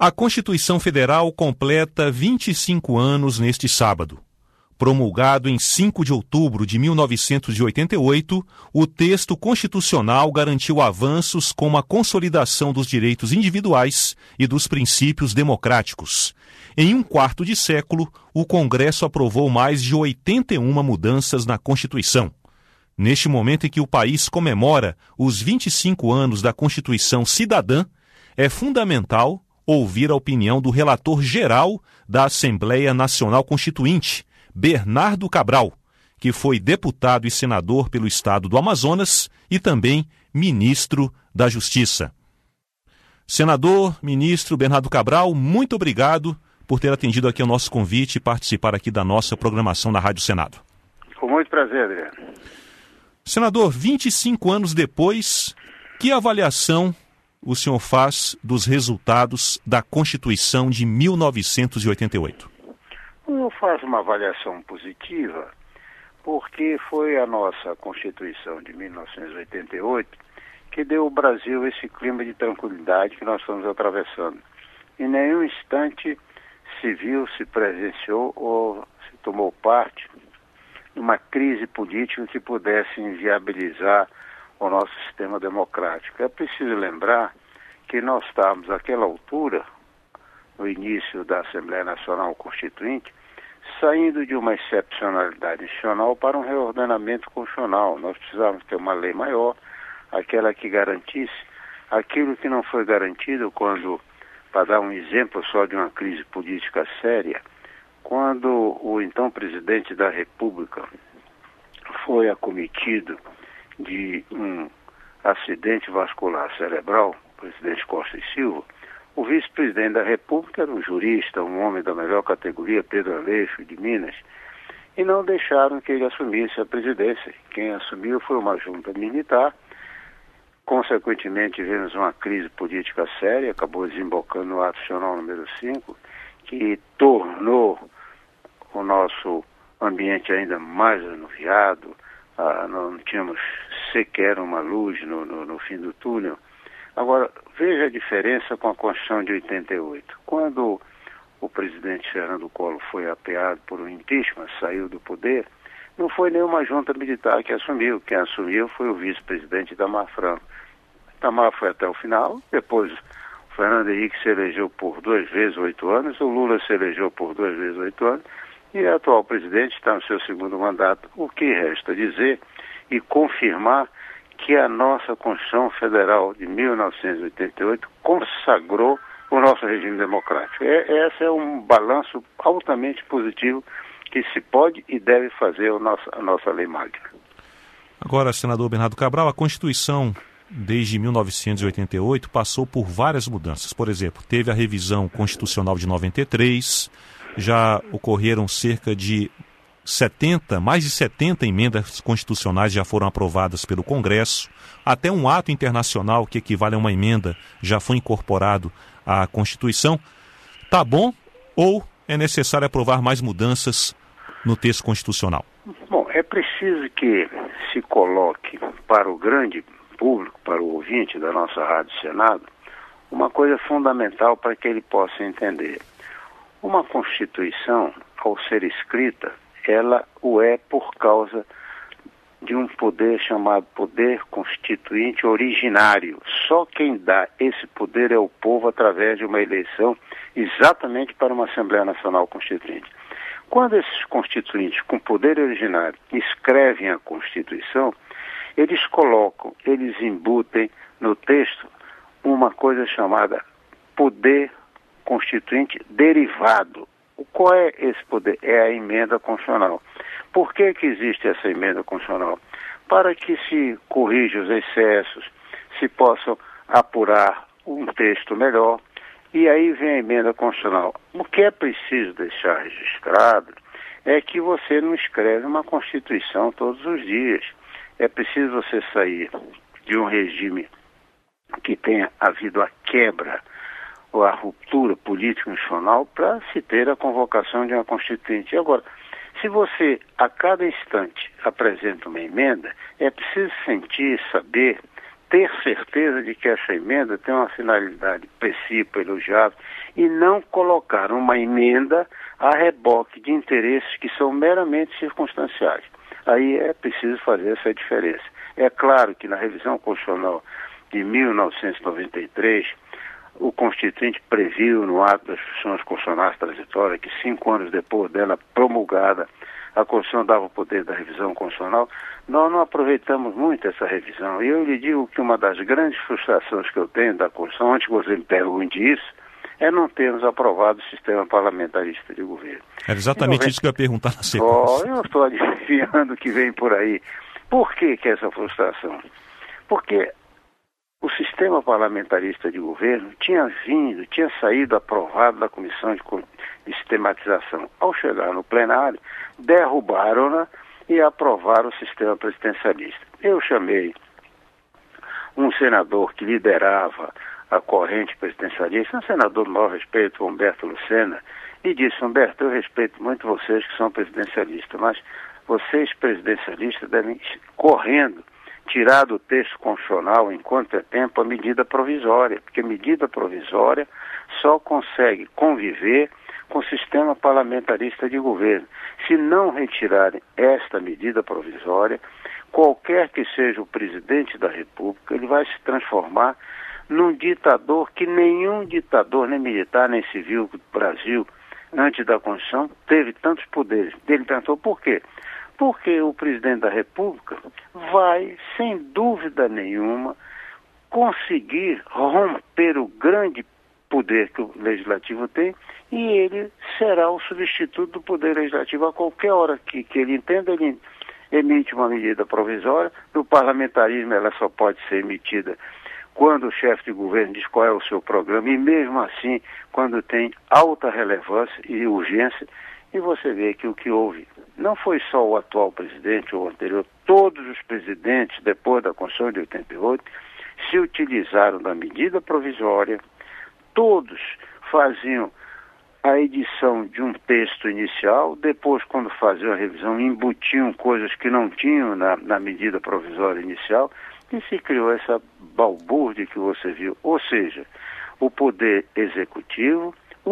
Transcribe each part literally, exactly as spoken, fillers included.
A Constituição Federal completa vinte e cinco anos neste sábado. Promulgado em cinco de outubro de mil novecentos e oitenta e oito, o texto constitucional garantiu avanços como a consolidação dos direitos individuais e dos princípios democráticos. Em um quarto de século, o Congresso aprovou mais de oitenta e uma mudanças na Constituição. Neste momento em que o país comemora os vinte e cinco anos da Constituição Cidadã, é fundamental ouvir a opinião do relator geral da Assembleia Nacional Constituinte, Bernardo Cabral, que foi deputado e senador pelo estado do Amazonas e também ministro da Justiça. Senador, ministro Bernardo Cabral, muito obrigado por ter atendido aqui ao nosso convite e participar aqui da nossa programação na Rádio Senado. Com muito prazer, Adriano. Senador, vinte e cinco anos depois, que avaliação o senhor faz dos resultados da Constituição de mil novecentos e oitenta e oito? Eu faço uma avaliação positiva, porque foi a nossa Constituição de mil novecentos e oitenta e oito que deu ao Brasil esse clima de tranquilidade que nós estamos atravessando. Em nenhum instante se viu, se presenciou ou se tomou parte numa crise política que pudesse inviabilizar o nosso sistema democrático. É preciso lembrar que nós estávamos, àquela altura, no início da Assembleia Nacional Constituinte, saindo de uma excepcionalidade institucional para um reordenamento constitucional. Nós precisávamos ter uma lei maior, aquela que garantisse aquilo que não foi garantido quando, para dar um exemplo só de uma crise política séria, quando o então presidente da República foi acometido de um acidente vascular cerebral, o presidente Costa e Silva, o vice-presidente da República era um jurista, um homem da melhor categoria, Pedro Aleixo, de Minas, e não deixaram que ele assumisse a presidência. Quem assumiu foi uma junta militar. Consequentemente, tivemos uma crise política séria, acabou desembocando no ato institucional número cinco, que tornou o nosso ambiente ainda mais anuviado, ah, não tínhamos sequer uma luz no, no, no fim do túnel. Agora, veja a diferença com a Constituição de oitenta e oito. Quando o presidente Fernando Collor foi apeado por um impeachment, saiu do poder, não foi nenhuma junta militar que assumiu. Quem assumiu foi o vice-presidente Itamar Franco. Itamar foi até o final, depois o Fernando Henrique se elegeu por duas vezes oito anos, o Lula se elegeu por duas vezes oito anos, e o atual presidente está no seu segundo mandato. O que resta dizer e confirmar que a nossa Constituição Federal de mil novecentos e oitenta e oito consagrou o nosso regime democrático. É, esse é um balanço altamente positivo que se pode e deve fazer a nossa, a nossa lei magna. Agora, senador Bernardo Cabral, a Constituição, desde mil novecentos e oitenta e oito, passou por várias mudanças. Por exemplo, teve a revisão constitucional de noventa e três, já ocorreram cerca de setenta, mais de setenta emendas constitucionais já foram aprovadas pelo Congresso, até um ato internacional que equivale a uma emenda já foi incorporado à Constituição. Tá bom ou é necessário aprovar mais mudanças no texto constitucional? Bom, é preciso que se coloque para o grande público, para o ouvinte da nossa Rádio Senado, uma coisa fundamental para que ele possa entender. Uma Constituição, ao ser escrita, ela o é por causa de um poder chamado poder constituinte originário. Só quem dá esse poder é o povo através de uma eleição exatamente para uma Assembleia Nacional Constituinte. Quando esses constituintes com poder originário escrevem a Constituição, eles colocam, eles embutem no texto uma coisa chamada poder constituinte derivado. Qual é esse poder? É a emenda constitucional. Por que que existe essa emenda constitucional? Para que se corrijam os excessos, se possam apurar um texto melhor, e aí vem a emenda constitucional. O que é preciso deixar registrado é que você não escreve uma Constituição todos os dias. É preciso você sair de um regime que tenha havido a quebra ou a ruptura político-institucional para se ter a convocação de uma Constituinte. Agora, se você a cada instante apresenta uma emenda, é preciso sentir, saber, ter certeza de que essa emenda tem uma finalidade principal, elogiável e não colocar uma emenda a reboque de interesses que são meramente circunstanciais. Aí é preciso fazer essa diferença. É claro que na revisão constitucional de mil novecentos e noventa e três, o Constituinte previu no ato das funções constitucionais transitórias que cinco anos depois dela promulgada, a Constituição dava o poder da revisão constitucional. Nós não aproveitamos muito essa revisão. E eu lhe digo que uma das grandes frustrações que eu tenho da Constituição, antes que você me pergunte isso, é não termos aprovado o sistema parlamentarista de governo. É exatamente noventa... isso que eu ia perguntar na sequência. Oh, eu estou adivinhando que vem por aí. Por que, que essa frustração? Porque o sistema parlamentarista de governo tinha vindo, tinha saído aprovado da Comissão de Sistematização. Ao chegar no plenário, derrubaram-na e aprovaram o sistema presidencialista. Eu chamei um senador que liderava a corrente presidencialista, um senador do maior respeito, Humberto Lucena, e disse: Humberto, eu respeito muito vocês que são presidencialistas, mas vocês presidencialistas devem ir correndo tirar do texto constitucional, enquanto é tempo, a medida provisória, porque medida provisória só consegue conviver com o sistema parlamentarista de governo. Se não retirarem esta medida provisória, qualquer que seja o presidente da República, ele vai se transformar num ditador que nenhum ditador, nem militar, nem civil do Brasil, antes da Constituição, teve tantos poderes. Ele pensou, por quê? Porque o presidente da República vai, sem dúvida nenhuma, conseguir romper o grande poder que o Legislativo tem, e ele será o substituto do Poder Legislativo. A qualquer hora que, que ele entenda, ele emite uma medida provisória. No parlamentarismo ela só pode ser emitida quando o chefe de governo diz qual é o seu programa, e mesmo assim, quando tem alta relevância e urgência. E você vê que o que houve não foi só o atual presidente ou o anterior, todos os presidentes, depois da Constituição de oitenta e oito, se utilizaram da medida provisória, todos faziam a edição de um texto inicial, depois, quando faziam a revisão, embutiam coisas que não tinham na, na medida provisória inicial, e se criou essa balbúrdia que você viu. Ou seja, o poder executivo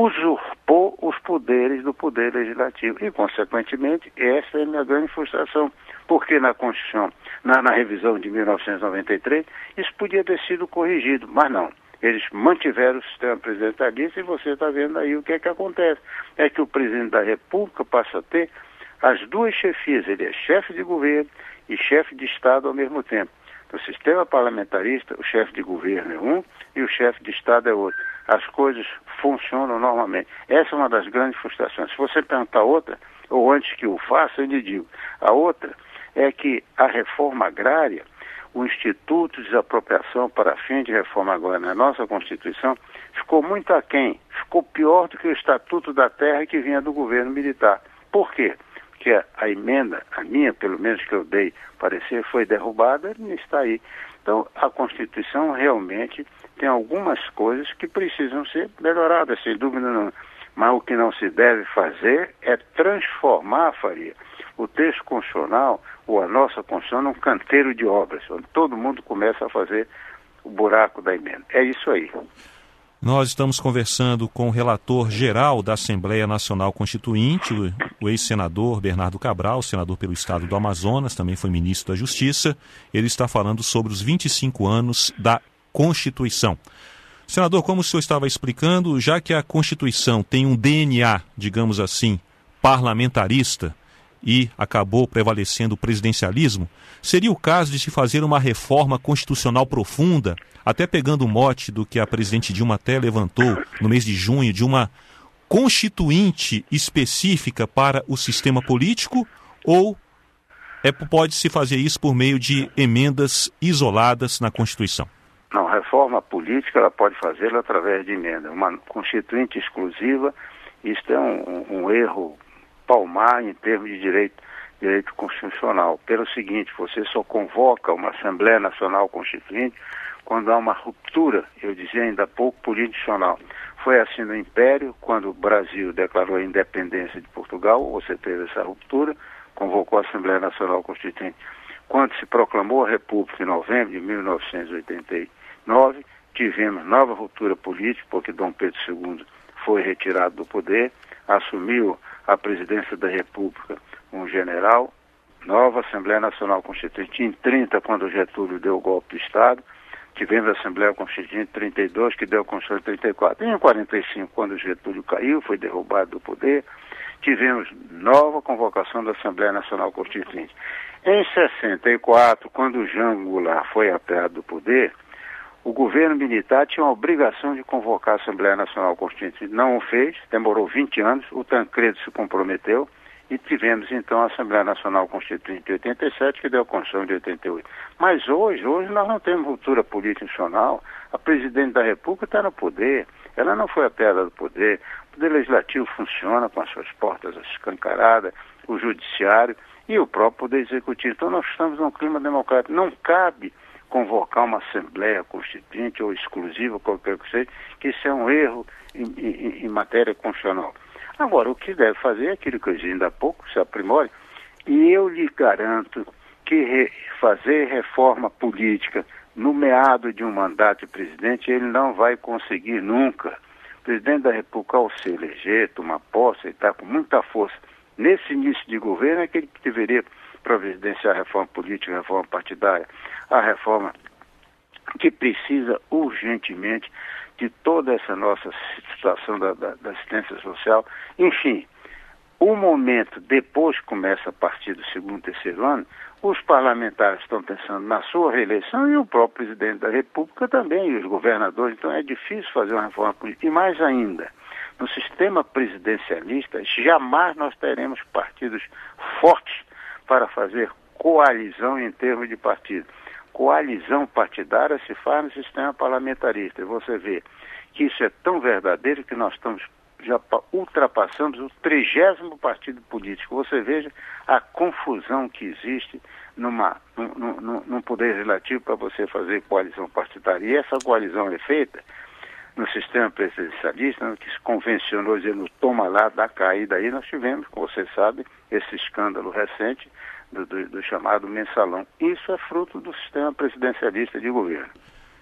usurpou os poderes do poder legislativo e, consequentemente, essa é a minha grande frustração, porque na Constituição, na, na revisão de mil novecentos e noventa e três, isso podia ter sido corrigido, mas não. Eles mantiveram o sistema presidencialista e você está vendo aí o que é que acontece. É que o presidente da República passa a ter as duas chefias, ele é chefe de governo e chefe de Estado ao mesmo tempo. No sistema parlamentarista, o chefe de governo é um e o chefe de Estado é outro. As coisas funcionam normalmente. Essa é uma das grandes frustrações. Se você perguntar outra, ou antes que o faça, eu lhe digo. A outra é que a reforma agrária, o Instituto de Desapropriação para fim de reforma agrária na nossa Constituição, ficou muito aquém. Ficou pior do que o Estatuto da Terra que vinha do governo militar. Por quê? Porque a, a emenda, a minha, pelo menos que eu dei parecer, foi derrubada e está aí. Então, a Constituição realmente tem algumas coisas que precisam ser melhoradas, sem dúvida não. Mas o que não se deve fazer é transformar, Faria, o texto constitucional, ou a nossa Constituição, num canteiro de obras, onde todo mundo começa a fazer o buraco da emenda. É isso aí. Nós estamos conversando com o relator geral da Assembleia Nacional Constituinte, o ex-senador Bernardo Cabral, senador pelo estado do Amazonas, também foi ministro da Justiça. Ele está falando sobre os vinte e cinco anos da Constituição. Senador, como o senhor estava explicando, já que a Constituição tem um D N A, digamos assim, parlamentarista, e acabou prevalecendo o presidencialismo, seria o caso de se fazer uma reforma constitucional profunda, até pegando o mote do que a presidente Dilma até levantou no mês de junho, de uma constituinte específica para o sistema político, ou é, pode-se fazer isso por meio de emendas isoladas na Constituição? Não, reforma política ela pode fazê-la através de emenda. Uma constituinte exclusiva, isso é um, um, um erro palmar em termos de direito, direito constitucional. Pelo seguinte, você só convoca uma Assembleia Nacional Constituinte quando há uma ruptura, eu dizia ainda há pouco, político-nacional. Foi assim no Império, quando o Brasil declarou a independência de Portugal, você teve essa ruptura, convocou a Assembleia Nacional Constituinte. Quando se proclamou a República em novembro de mil novecentos e oitenta e nove, tivemos nova ruptura política, porque Dom Pedro segundo retirado do poder, assumiu a presidência da República um general, nova Assembleia Nacional Constituinte em trinta, quando Getúlio deu o golpe de Estado, tivemos a Assembleia Constituinte em trinta e dois, que deu a Constituição em trinta e quatro. E em quarenta e cinco, quando Getúlio caiu, foi derrubado do poder, tivemos nova convocação da Assembleia Nacional Constituinte. Em sessenta e quatro, quando Jean Goulart foi apeado do poder, o governo militar tinha a obrigação de convocar a Assembleia Nacional Constituinte. Não o fez, demorou vinte anos, o Tancredo se comprometeu, e tivemos então a Assembleia Nacional Constituinte de oitenta e sete, que deu a Constituição de oitenta e oito. Mas hoje, hoje nós não temos ruptura política institucional. A presidente da República está no poder, ela não foi apeada do poder. O poder legislativo funciona com as suas portas escancaradas, o judiciário e o próprio poder executivo. Então nós estamos num clima democrático. Não cabe convocar uma Assembleia Constituinte ou exclusiva, qualquer que seja, que isso é um erro em, em, em matéria constitucional. Agora, o que deve fazer é aquilo que eu disse ainda há pouco, se aprimore, e eu lhe garanto que re, fazer reforma política no meado de um mandato de presidente, ele não vai conseguir nunca. O presidente da República, ao se eleger, tomar posse, ele está com muita força. Nesse início de governo é que ele deveria providenciar a reforma política, a reforma partidária, a reforma que precisa urgentemente de toda essa nossa situação da, da, da assistência social. Enfim, o momento depois que começa a partir do segundo, terceiro ano, os parlamentares estão pensando na sua reeleição e o próprio presidente da República também, e os governadores. Então é difícil fazer uma reforma política. E mais ainda, no sistema presidencialista, jamais nós teremos partidos fortes para fazer coalizão em termos de partido. Coalizão partidária se faz no sistema parlamentarista. E você vê que isso é tão verdadeiro que nós estamos, já ultrapassamos o trigésimo partido político. Você veja a confusão que existe numa, num, num, num poder legislativo para você fazer coalizão partidária. E essa coalizão é feita no sistema presidencialista, no que se convencionou dizendo toma lá, dá caída aí. Nós tivemos, como você sabe, esse escândalo recente Do, do, do chamado mensalão. Isso é fruto do sistema presidencialista de governo.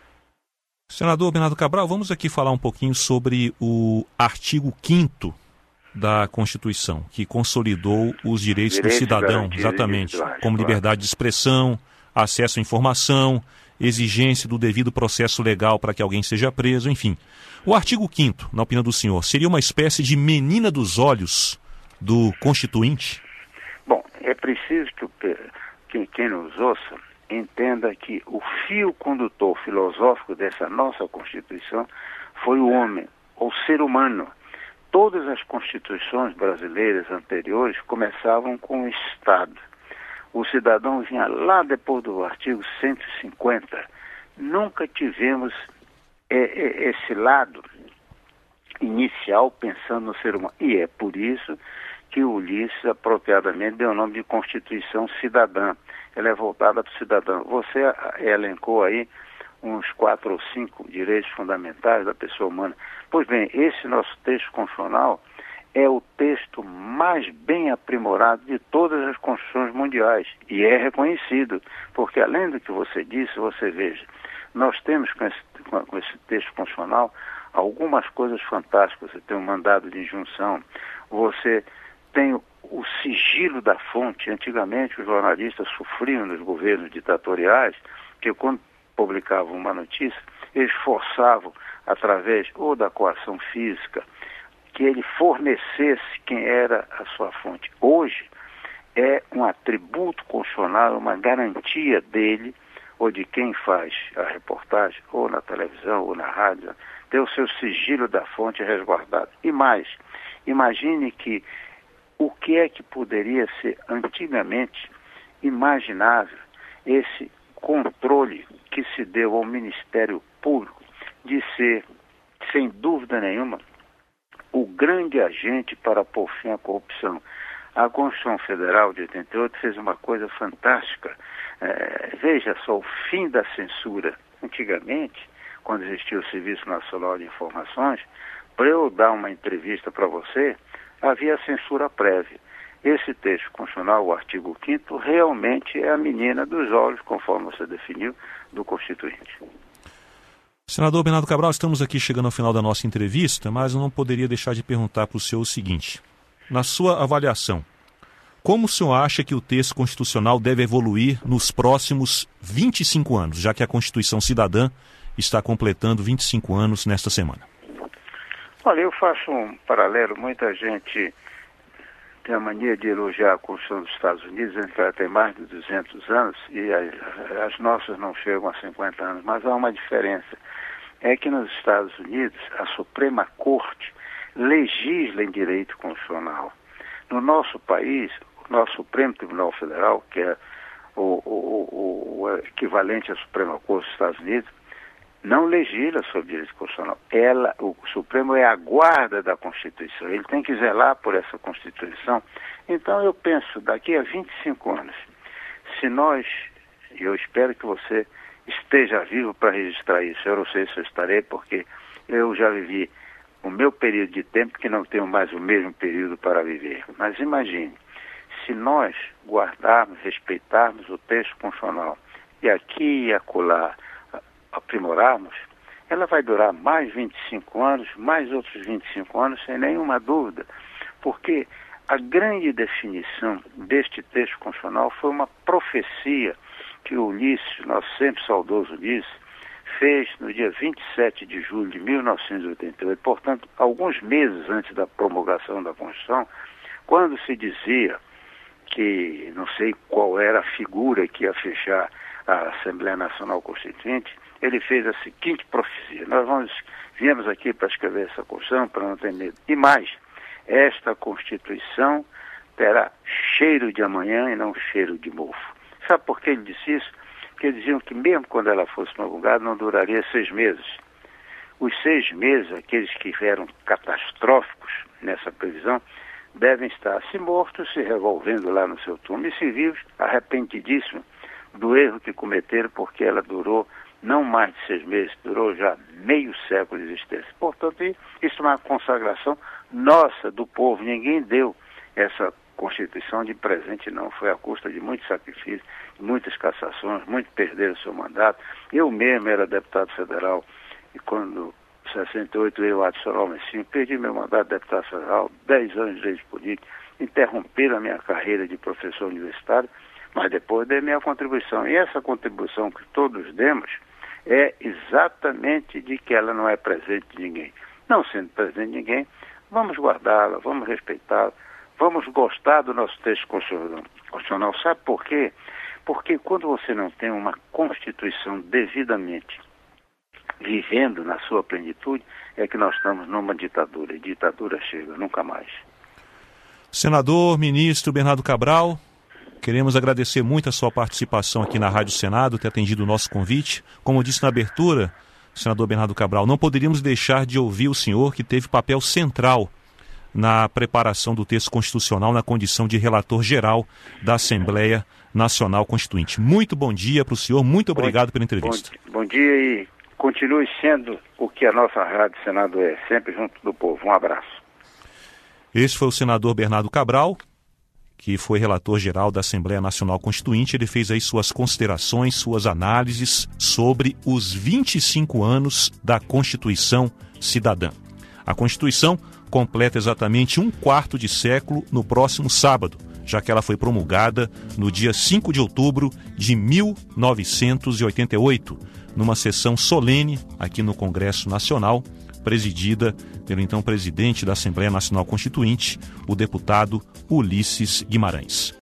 Senador Bernardo Cabral, vamos aqui falar um pouquinho sobre o artigo quinto da Constituição, que consolidou os direitos, direitos do cidadão, exatamente, como liberdade de expressão, acesso à informação, exigência do devido processo legal para que alguém seja preso, enfim. O artigo quinto, na opinião do senhor, seria uma espécie de menina dos olhos do Constituinte? Bom, é preciso que, que quem nos ouça entenda que o fio condutor filosófico dessa nossa Constituição foi o homem, o ser humano. Todas as constituições brasileiras anteriores começavam com o Estado. O cidadão vinha lá depois do artigo cento e cinquenta. Nunca tivemos é, é, esse lado inicial pensando no ser humano. E é por isso que o Ulisses apropriadamente deu o nome de Constituição Cidadã. Ela é voltada para o cidadão. Você elencou aí uns quatro ou cinco direitos fundamentais da pessoa humana. Pois bem, esse nosso texto constitucional é o texto mais bem aprimorado de todas as constituições mundiais. E é reconhecido, porque além do que você disse, você veja, nós temos com esse, com esse texto constitucional algumas coisas fantásticas. Você tem um mandado de injunção, você tem o sigilo da fonte. Antigamente os jornalistas sofriam nos governos ditatoriais, que quando publicavam uma notícia, eles forçavam, através ou da coação física, que ele fornecesse quem era a sua fonte. Hoje é um atributo constitucional, uma garantia dele, ou de quem faz a reportagem, ou na televisão, ou na rádio, ter o seu sigilo da fonte resguardado. E mais, imagine que o que é que poderia ser antigamente imaginável esse controle que se deu ao Ministério Público de ser, sem dúvida nenhuma, o grande agente para pôr fim à corrupção. A Constituição Federal de oitenta e oito fez uma coisa fantástica. É, veja só, o fim da censura. Antigamente, quando existia o Serviço Nacional de Informações, para eu dar uma entrevista para você, havia censura prévia. Esse texto constitucional, o artigo quinto, realmente é a menina dos olhos, conforme você definiu, do Constituinte. Senador Bernardo Cabral, estamos aqui chegando ao final da nossa entrevista, mas eu não poderia deixar de perguntar para o senhor o seguinte. Na sua avaliação, como o senhor acha que o texto constitucional deve evoluir nos próximos vinte e cinco anos, já que a Constituição Cidadã está completando vinte e cinco anos nesta semana? Olha, eu faço um paralelo. Muita gente tem a mania de elogiar a Constituição dos Estados Unidos, dizendo que ela tem mais de duzentos anos e as, as nossas não chegam a cinquenta anos, mas há uma diferença. É que nos Estados Unidos a Suprema Corte legisla em direito constitucional. No nosso país, o nosso Supremo Tribunal Federal, que é o, o, o equivalente à Suprema Corte dos Estados Unidos, não legisla sobre direito constitucional. Ela, o Supremo é a guarda da Constituição. Ele tem que zelar por essa Constituição. Então eu penso, daqui a vinte e cinco anos, se nós, e eu espero que você esteja vivo para registrar isso, eu não sei se eu estarei, porque eu já vivi o meu período de tempo que não tenho mais o mesmo período para viver. Mas imagine, se nós guardarmos, respeitarmos o texto constitucional e aqui e acolá aprimorarmos, ela vai durar mais vinte e cinco anos, mais outros vinte e cinco anos, sem nenhuma dúvida, porque a grande definição deste texto constitucional foi uma profecia que o Ulisses, nosso sempre saudoso Ulisses, fez no dia vinte e sete de julho de mil novecentos e oitenta e oito, portanto, alguns meses antes da promulgação da Constituição, quando se dizia que não sei qual era a figura que ia fechar a Assembleia Nacional Constituinte, ele fez a seguinte profecia: nós vamos, viemos aqui para escrever essa Constituição, para não ter medo. E mais, esta Constituição terá cheiro de amanhã e não cheiro de mofo. Sabe por que ele disse isso? Porque diziam que mesmo quando ela fosse promulgada, não duraria seis meses. Os seis meses, aqueles que eram catastróficos nessa previsão, devem estar se mortos, se revolvendo lá no seu túmulo, e se vivos, arrependidíssimos do erro que cometeram, porque ela durou não mais de seis meses, durou já meio século de existência. Portanto, isso é uma consagração nossa, do povo. Ninguém deu essa Constituição de presente, não. Foi à custa de muitos sacrifícios, muitas cassações, muitos perderam seu mandato. Eu mesmo era deputado federal e quando, em sessenta e oito, veio o Ato Soral Messinho, perdi meu mandato de deputado federal, dez anos de direito político, interromperam a minha carreira de professor universitário, mas depois dei minha contribuição. E essa contribuição que todos demos é exatamente de que ela não é presente de ninguém. Não sendo presente de ninguém, vamos guardá-la, vamos respeitá-la, vamos gostar do nosso texto constitucional. Sabe por quê? Porque quando você não tem uma Constituição devidamente vivendo na sua plenitude, é que nós estamos numa ditadura. E ditadura chega, nunca mais. Senador, ministro Bernardo Cabral, queremos agradecer muito a sua participação aqui na Rádio Senado, ter atendido o nosso convite. Como eu disse na abertura, senador Bernardo Cabral, não poderíamos deixar de ouvir o senhor, que teve papel central na preparação do texto constitucional na condição de relator geral da Assembleia Nacional Constituinte. Muito bom dia para o senhor, muito obrigado pela entrevista. Bom, bom dia e continue sendo o que a nossa Rádio Senado é, sempre junto do povo. Um abraço. Esse foi o senador Bernardo Cabral, que foi relator geral da Assembleia Nacional Constituinte. Ele fez aí suas considerações, suas análises sobre os vinte e cinco anos da Constituição Cidadã. A Constituição completa exatamente um quarto de século no próximo sábado, já que ela foi promulgada no dia cinco de outubro de mil novecentos e oitenta e oito, numa sessão solene aqui no Congresso Nacional, presidida pelo então presidente da Assembleia Nacional Constituinte, o deputado Ulisses Guimarães.